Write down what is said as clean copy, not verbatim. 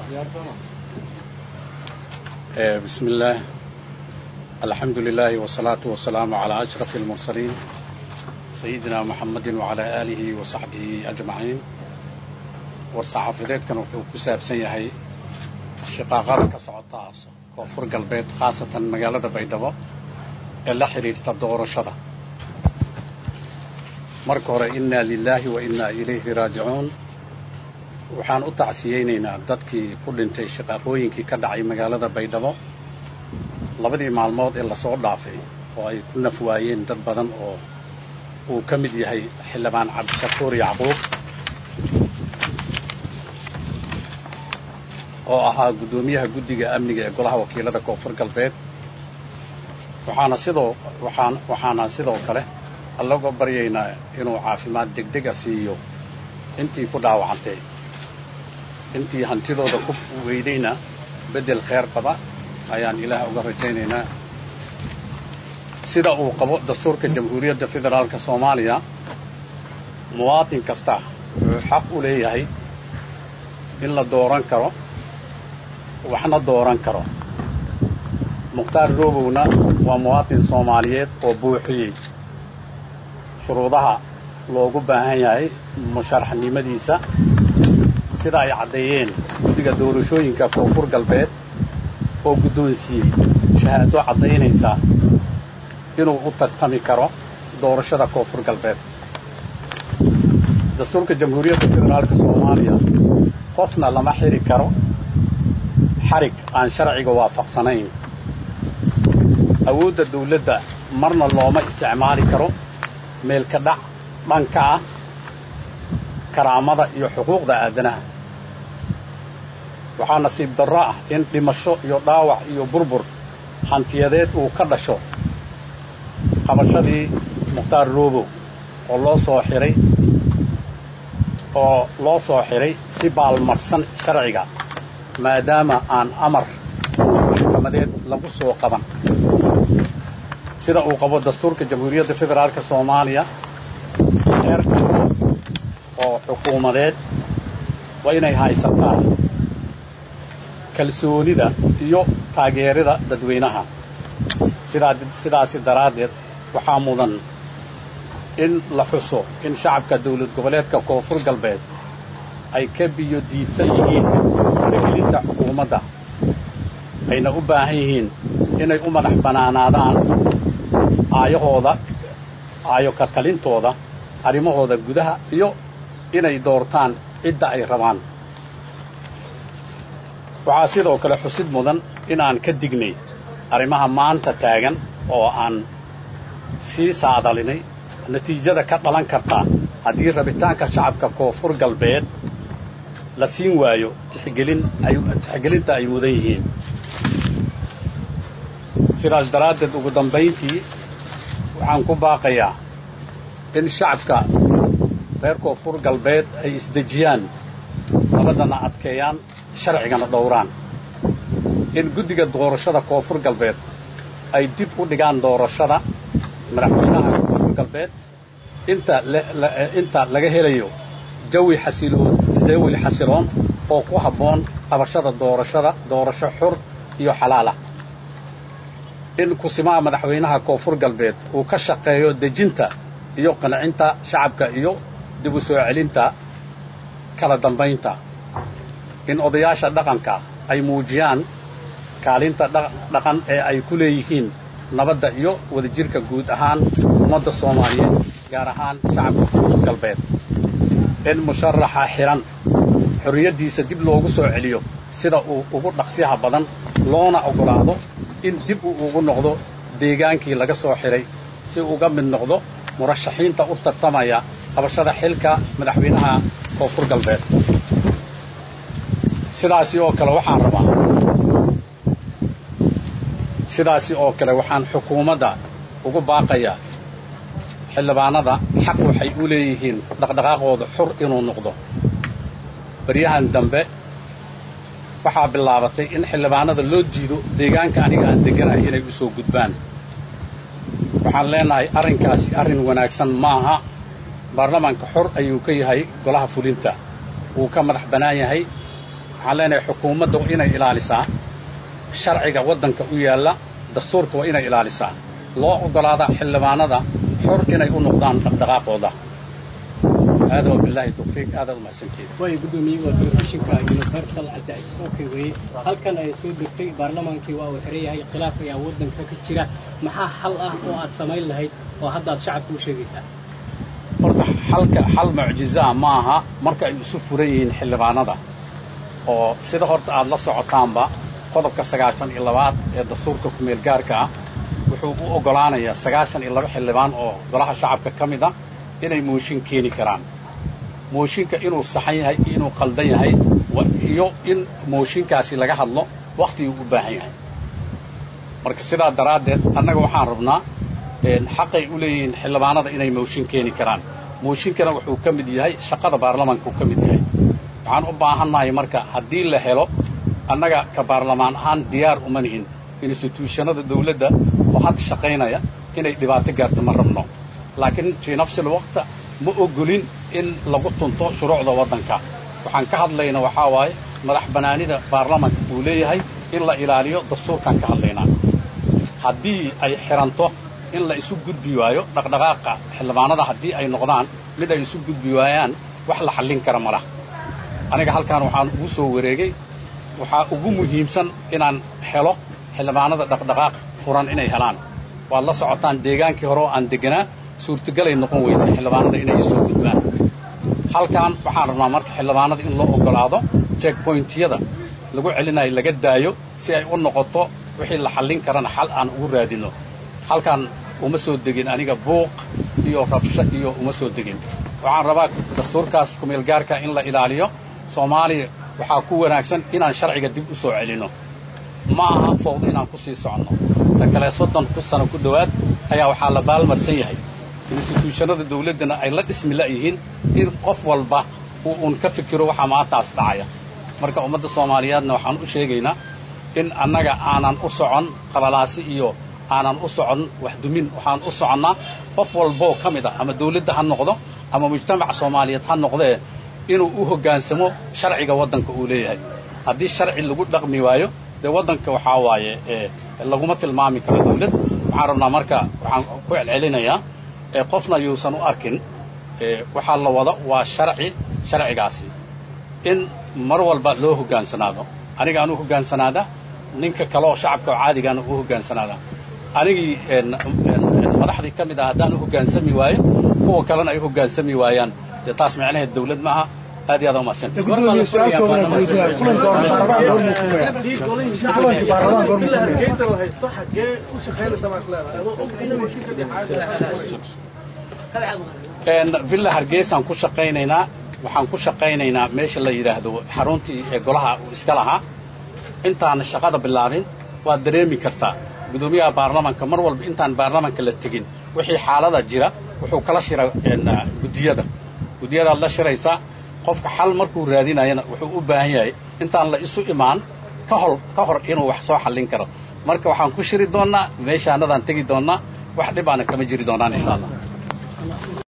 بسم الله الحمد لله والصلاة والسلام على أشرف المرسلين سيدنا محمد وعلى آله وصحبه أجمعين والصحافيات كانوا كساب سيهي شقاقات كسعطاء وفرق البيت خاصة مقالة بيضاء اللي حريرت الدور الشرع مركور إنا لله وإنا إليه راجعون waxaan u tacsiyeynaynaa dadkii ku dhintay shaqaaqooyinkii ka dhacay magaalada Baydhabo labadii maalmood ee la soo dhaafay oo ay ku nafwaayeen dad badan oo uu ka mid yahay xildhibaan Cabdishakuur Yacquub oo ahaa gudoomiyaha guddiga amniga ee golaha wakiilada Koonfur Galbeed waxaana sidoo kale allaga baryaynaa inuu caafimaad degdeg ah siiyo intii ku dhaawacantay intii hantidooda ku weydayna bedel khayr qaba ayaan ilaaha uga rajaynaynaa sida uu qabo dastuurka jamhuuriyadda federaalka Soomaaliya muwaadin kasta wuxuu xaq u leeyahay in la dooran karo waxna dooran karo Mukhtaar Roobowna waa muwaadin Soomaaliyeed oo buuxiyay shuruudaha loogu baahan yahay musharaxnimadiisa sida ay cadeeyeen guddiga doorashooyinka Koonfur Galbeed oo guddoonsiiyay shahaado cadeynaysa inuu u tartami karo doorashada Koonfur Galbeed dastuurka jamhuuriyadda federaalka Soomaaliya qofna lama xiri karo xarig aan sharciga waafaqsanayn awoodda dawladda marna looma isticmaali karo meel ka dhac dhanka ah karaamada iyo xuquuqda aadanaha waxaa nasiib darro ah in dhimasho iyo dhaawac iyo burbur hantiyadeed uu ka dhasho qabashadii Mukhtaar Roobow oo loo soo xiray si baalmarsan sharciga maadaama aan amar maxkamadeed lagu soo qaban sida uu qabo dastuurka jamhuuriyadda federaalka Soomaaliya heer kasta oo xukuumadeed waa inay haysataa kalsoonida iyo taageerada dadweynaha sidaasi daraadeed waxaa mudan in la xuso in shacabka dawlad goboleedka Koonfur Galbeed ay ka biyo diidsan yihiin faragelinta xukuumadda ayna u baahan yihiin inay u madax banaanaadaan aayo ka talintooda arrimahooda gudaha iyo inay doortaan cidda ay rabaan waxaa sidoo kale xusid mudan inaan ka dignay arrimaha maanta taagan oo aan sii saadalinay natiijada ka dhalan karta haddii rabitaanka shacabka Koonfur Galbeed la siin waayo tixgelinta ay mudan yihiin sidaas daraadeed ugu dambayntii waxaan ku baaqayaa in shacabka reer Koonfur Galbeed ay isdejiyaan nabadana adkeeyaan sharcigana dhowraan in guddiga doorashada Koonfur Galbeed ay dib u dhigaan doorashada madaxweynaha Koonfur Galbeed inta laga helayo jawi xasiloon oo ku habboon qabashada doorasho xur iyo xalaal ah in kusimaha madaxweynaha Koonfur Galbeed uu ka shaqeeyo dejinta iyo qancinta shacabka iyo dib u soo celinta kala dambeynta in odayaasha dhaqanka ay muujiyaan kaalinta dhaqan ee ay ku leeyihiin nabadda iyo wadajirka guud ahaan ummadda Soomaaliyeed gaar ahaan shacabka Koonfur Galbeed in musharaxa xiran xorriyadiisa dib loogu soo celiyo sida uu ugu dhaqsiyaha badan loona ogolaado in dib uu ugu noqdo deegaankii laga soo xiray si uu uga mid noqdo murashaxiinta u tartamaya qabashada xilka madaxweynaha Koonfur Galbeed sidaasi oo kale waxaan xukuumadda ugu baaqayaa xildhibaanada xaq waxay u leeyihiin dhaqdhaqaaqooda xur inuu noqdo baryahan dambe waxaa bilaabatay in xildhibaanada loo diido deegaanka aniga aan deganahay inay u soo gudbaan waxaan leenahay arrinkaasi arrin wanaagsan maaha baarlamaanka xor ayuu ka yahay golaha fulinta wuu ka madax banaan yahay waxaan leenahay xukuumadda waa inay ilaalisaa sharciga waddanka u yaalla dastuurka waa inay ilaalisaa loo oggolaada xildhibaanada xor inay u noqdaan dhaqdhaqaaqooda هذا وبالله التوفيق هذا المحسنتين way gudoomiye waa telefishinka universal adayso oo kay halkan ay soo degtay baarlamaankii waa uu xireeyay khilaaf ayaa wadanka ka jira maxaa xal ah oo aad sameyn lahayd oo hadda aad shacabku u sheegaysaa horta xal mucjiza ma aha marka ay isu furan yihiin xildhibaanada oo sida horta aad la socotaanba qodobka 92 ee dastuurka ku meel gaarka ah wuxuu u ogolaanayaa 92 xildhibaan oo golaha shacabka kamid ah inay mooshin keeni karaan mooshinka inuu saxan yahay inuu qaldan yahay iyo in mooshinkaasi laga hadlo waqti uu u baahan yahay marka sidaa daraadeed annaga waxaan rabnaa xaqay u leeyihiin xildhibaanada inay mooshin keeni karaan mooshinkana wuxuu ka mid yahay shaqada baarlamaanka uu ka mid yahay waxaan u baahannahay marka haddii la helo annaga ka baarlamaan ahaan diyaar uma nihin institutionada dawladda oo hadda shaqaynaya inay dhibaato gaarto ma rabno laakiin fi nafsi alwaqt ma ogolin in lagu tunto shuruucda waddanka waxaan ka hadlaynaa waxaa waaye madax banaanida baarlamaanka uu leeyahay in la ilaaliyo dastuurkan ka hadlaynaa haddii ay xiranto in la isu gudbi waayo dhaqdhaqaaqa xildhibaanada haddii ay noqdaan mid ay isu gudbi waayaan wax la xallin kara ma lah aniga halkaan waxaan ugu soo wareegay waxaa ugu muhiimsan inaan helo xildhibaanada dhaqdhaqaaq furan inay helaan waad la socotaan deegaankii hore oo aan deganaa suurtagalay noqon weysa xildhibaanada inay soo gudbaan halkaan waxaan rabnaa marka xildhibaanada in loo ogolaado checkpointyada lagu celinayo laga daayo si ay u noqoto wixii la xallin karana xal aan ugu raadino halkaan uma soo degin aniga buuq iyo rabsho iyo uma soo degin waxaan rabaa dastuurkaas ku meel gaarka in la ilaaliyo Soomaaliya waxaa ku wanaagsan inaan sharciga dib u soo celino ma aha fowdo inaan ku sii socono ta kale 30 sano ku dhawaad ayaa waxaa la baalmarsan yahay institutionada dawladana ay la dhismi la yihiin in qof walba uu ka fikiro waxa maantaas dhacaya marka ummadda Soomaaliyeedna waxaan u sheegaynaa in annaga aanan u socon qabalaasi iyo aanan u socon wax dumin waxaan u soconnaa qof walba oo kamid ah ama dawladda ha noqdo ama mujtamaca Soomaaliyeed ha noqdee inuu u hoggaansamo sharciga waddanka uu leeyahay haddii sharci lagu dhaqmi waayo de waddanka waxaa waaye laguma tilmaami karo dawlad waxaan rabnaa marka waxaan ku celcelinayaa qofna yuusan u arkin waxaa la wada waa sharcigaasi in mar walba loo hoggaansanaado aniga aanu hoggaansanaada ninka kale oo shacabka oo caadigaana u hoggaansanaada anigii madaxdii ka mid ah haddaan u hoggaansami waayo kuwa kalena ay hoggaansami waayaan dee taas macnaheed dawlad maaha aad iyo aad u mahadsantahay villa hargeysaan ku shaqaynaynaa waxaan ku shaqaynaynaa meesha la yidhaahdo xaruntii ee golaha uu iska lahaa intaan shaqada bilaabin waad dareemi kartaa gudoomiyaha baarlamaanka mar walba intaan baarlamaanka la tegin wixii xaalada jira wuxuu kala shira gudiyadaad la shiraysaa qofka xal markuu raadinayana wuxuu u baahan yahay intaan la isu imaan ka hor inuu wax soo xallin karo marka waxaan ku shiri doonnaa meeshaanadaan tegi doonnaa wax dhib aana kama jiri doonaan insha allah